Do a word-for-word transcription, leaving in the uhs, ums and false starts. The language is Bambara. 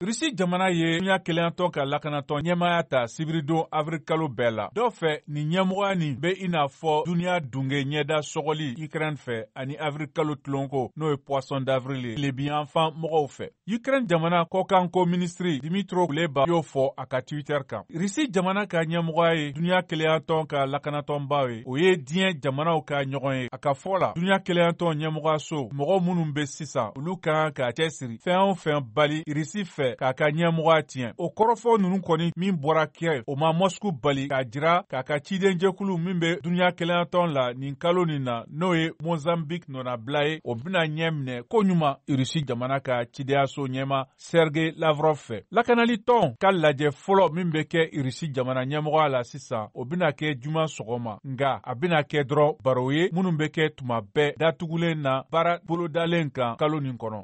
Rusi jamana ye dunuya keleyatɔ ka lakanatɔ ɲɛmaya ta sibiridon avril kalo bɛɛ la. Dɔw fɛ nin ɲɛmɔgɔya nin be i n'a fɔ duniya dunge ɲɛda sɔgɔli Ukraine fɛ ani avril kalo tulonko n'o ye poisson d'avril ye lebiyanfan mɔgɔw fɛ. Ukraine jamana kɔkanko ministri Dimitro Kuleba y'o fɔ a ka Twitter kan. Rusi jamana ka ɲɛmɔgɔya ye dunuya keleyatɔ ka lakanatɔnbaw ye. O ye diɲɛ jamanaw ka ɲɔgɔn ye. A ka fɔ la dunuya keleyatɔ ɲɛmɔgɔyaso mɔgɔ minnu be sisan olu ka kan ka cɛsiri fɛn o fɛn bali Rusi fɛ k'a ka ɲɛmɔgɔya tiɲɛ. O kɔrɔfɔ ninnu kɔni min bɔra Kiev o ma Moscou bali k'a jira k'a ka ciden jɛkulu min be dunuya keleyatɔ la nin kalo nin na n'o ye Mozambique nɔnabila ye o bena ɲɛ minɛ ko ɲuman Rusi jamana ka cideyaso ɲɛma Sergei Lavrov fɛ. Lakanali tɔn ka lajɛ fɔlɔ min be kɛ Rusi jamana ɲɛmɔgɔya la sisan o bena kɛ juma sɔgɔma nga a bena kɛ dɔrɔn baro ye minnu be kɛ tuma bɛɛ datugulen na baara bolodalen kan kalo nin kɔnɔ.